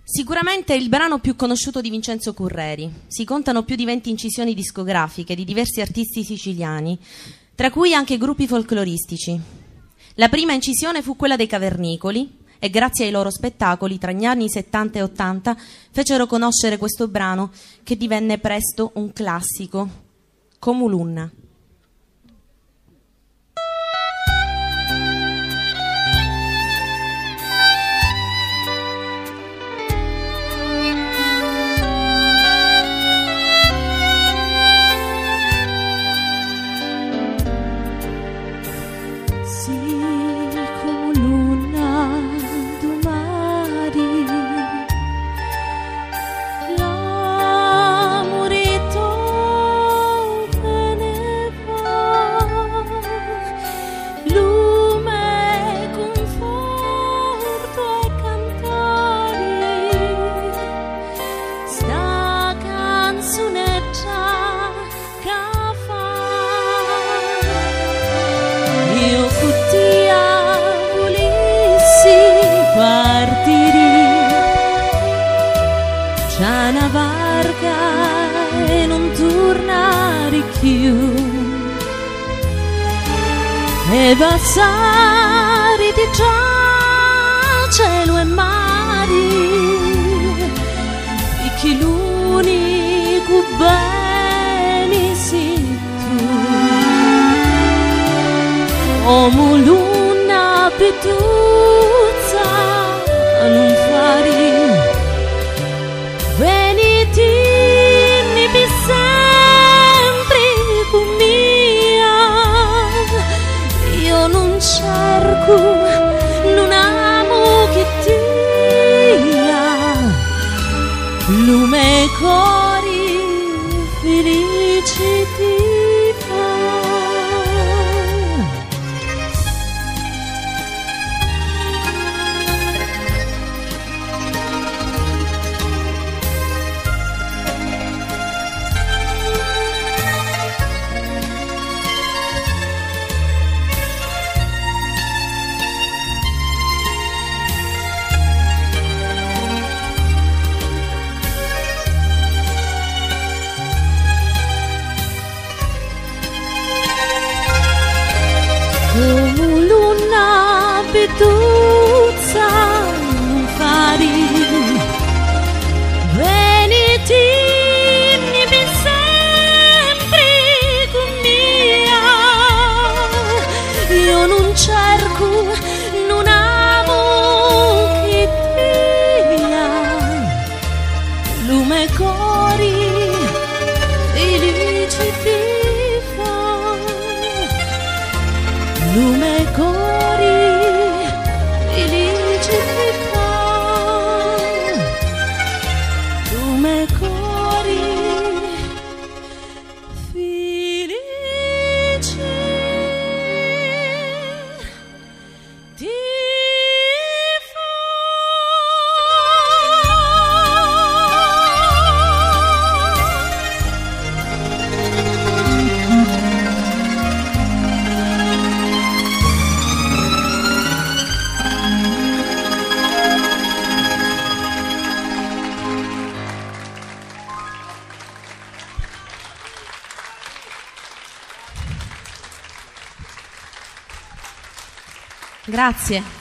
Sicuramente è il brano più conosciuto di Vincenzo Curreri. Si contano più di 20 incisioni discografiche di diversi artisti siciliani, tra cui anche gruppi folcloristici. La prima incisione fu quella dei Cavernicoli e grazie ai loro spettacoli tra gli anni 70 e 80 fecero conoscere questo brano che divenne presto un classico, Comulunna. Una barca e non tornare più e passare di già cielo e mari e che l'unico bene sei tu, come l'una petuzza non fari. Venitini per sempre con mia, io non cerco, non amo che dia, lume cori felici ti fa. Come l'una petuzza non fari, venitini per sempre con mia, io non cerco, non amo che dia, lume cori felici ti fa. Lume cori felici ti fa, lume cori felici ti fa. Grazie.